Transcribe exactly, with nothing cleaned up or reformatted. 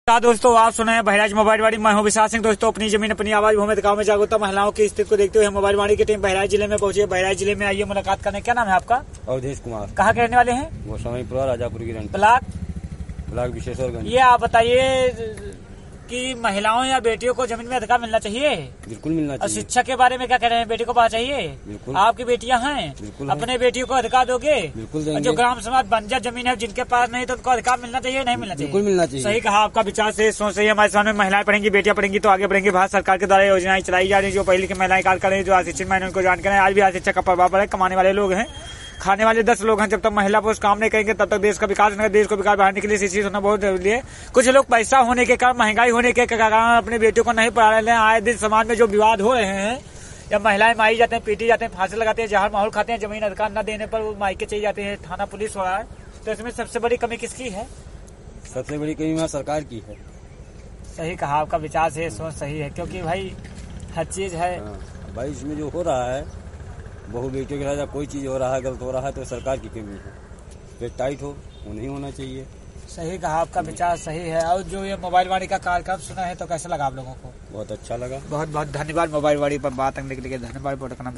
हाँ दोस्तों, आप सुने हैं बहराइच मोबाइल वाड़ी। मैं हूं विशाल सिंह। दोस्तों, अपनी जमीन अपनी आवाज भूमि गाँव में जागरूकता महिलाओं की स्थिति को देखते हुए मोबाइल वाड़ी की टीम बहराइच जिले में पहुंची है। बहराइच जिले में आइए मुलाकात करने। क्या नाम है आपका? अवधेश कुमार। कहाँ के रहने वाले हैं? गोस्वामीपुरा, राजापुर की रंग ब्लॉक ब्लॉक विशेश्वरगंज। ये आप बताइए कि महिलाओं या बेटियों को जमीन में अधिकार मिलना चाहिए? बिल्कुल मिलना और चाहिए। शिक्षा के बारे में क्या कह रहे हैं? बेटी को पाना चाहिए? बिल्कुल। आपकी बेटियां हैं, बिल्कुल अपने बेटियों को अधिकार दोगे? बिल्कुल और देंगे। जो ग्राम समाज बंजर जमीन है जिनके पास नहीं, तो उनको अधिकार मिलना चाहिए नहीं मिलना चाहिए? बिल्कुल मिलना चाहिए। सही कहा। आपका विचार से सोच सही है। हमारे समाज में महिलाएं पढ़ेंगी, बेटियां पढ़ेंगी तो आगे बढ़ेंगी। भारत सरकार के द्वारा योजनाएं चलाई जा रही है। जो पहले की महिलाएं कार्य कर रही है, जो अशिक्षित महिलाओं को जान करें। आज भी अशिक्षा का प्रभाव पड़ा है। कमाने वाले लोग हैं, खाने वाले दस लोग हैं। जब तक महिला पुरुष काम नहीं करेंगे तब तक देश का विकास नहीं। देश को विकास बढ़ाने के लिए शिक्षित होना बहुत जरूरी है। कुछ लोग पैसा होने के कारण, महंगाई होने के कारण अपनी बेटियों को नहीं पढ़ा रहे हैं। आए दिन समाज में जो विवाद हो रहे हैं, या महिलाएं मारी जाते हैं, पीटी जाते हैं, फांसी लगाते हैं, जहर माहौल खाते हैं, जमीन अधिकार न देने पर वो मायके चले जाते हैं, थाना पुलिस हो रहा है। तो इसमें सबसे बड़ी कमी किसकी है? सबसे बड़ी कमी सरकार की है। सही कहा। आपका विचार से सोच सही है, क्योंकि भाई हर चीज है। हाँ, भाई इसमें जो हो रहा है, बहु बेटियों के साथ कोई चीज हो रहा है, गलत हो रहा है, तो सरकार की कमी है। जो टाइट हो वो नहीं होना चाहिए। सही कहा। आपका विचार सही है। और जो ये मोबाइल वाड़ी का कार्यक्रम सुना है तो कैसा लगा आप लोगों को? बहुत अच्छा लगा। बहुत बहुत धन्यवाद मोबाइल वाड़ी पर बात करने के लिए। धन्यवाद।